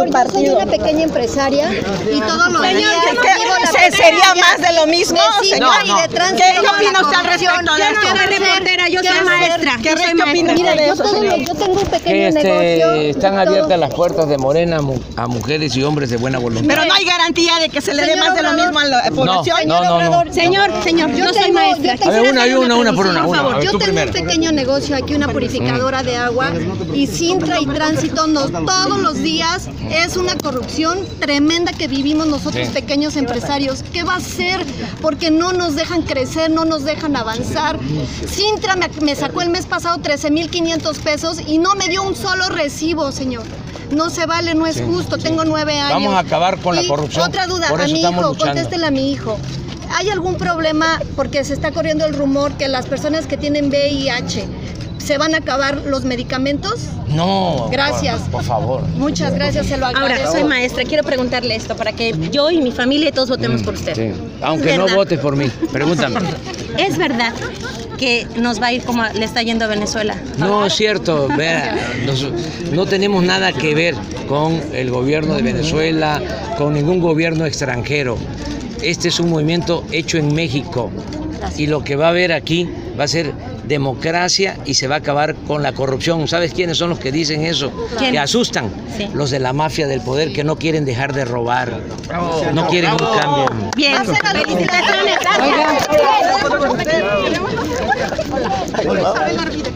su partido. Yo soy una pequeña empresaria y todos los días ¿Sería más de lo mismo, señor? ¿Qué opina usted al respecto de esto? Yo no soy reportera, yo soy maestra. ¿Qué opina usted de eso, señor? Yo tengo un pequeño Que negocio. están abiertas las puertas de Morena a mujeres y hombres de buena voluntad. Pero no hay garantía de que se le dé más de lo mismo a la población. No. Señor, yo soy maestra. A ver, una por una. A ver, Yo tú tengo primero. un pequeño negocio aquí, una purificadora de agua, y Cintra y Tránsito todos los días es una corrupción tremenda que vivimos nosotros pequeños empresarios. ¿Qué va a hacer? Porque no nos dejan crecer, no nos dejan avanzar. Cintra me sacó el mes pasado 13,500 pesos y no me dio un solo recibo, señor. No se vale, no es justo, tengo 9 años. Vamos a acabar con la corrupción. Otra duda, Por a eso mi estamos hijo, luchando. contéstele a mi hijo. ¿Hay algún problema? Porque se está corriendo el rumor que las personas que tienen VIH, ¿se van a acabar los medicamentos? No. Gracias. Por favor. Muchas gracias, se lo agradezco. Ahora, soy maestra, quiero preguntarle esto para que yo y mi familia y todos votemos por usted. Sí. Aunque no ¿Verdad? votes por mí, pregúntame. ¿Es verdad que nos va a ir como le está yendo a Venezuela? No es cierto, vea, no tenemos nada que ver con el gobierno de Venezuela, con ningún gobierno extranjero. Este es un movimiento hecho en México y lo que va a haber aquí va a ser democracia y se va a acabar con la corrupción. ¿Sabes quiénes son los que dicen eso? ¿Quién? Que asustan. Sí. Los de la mafia del poder que no quieren dejar de robar, no quieren un cambio. Bien, felicitaciones.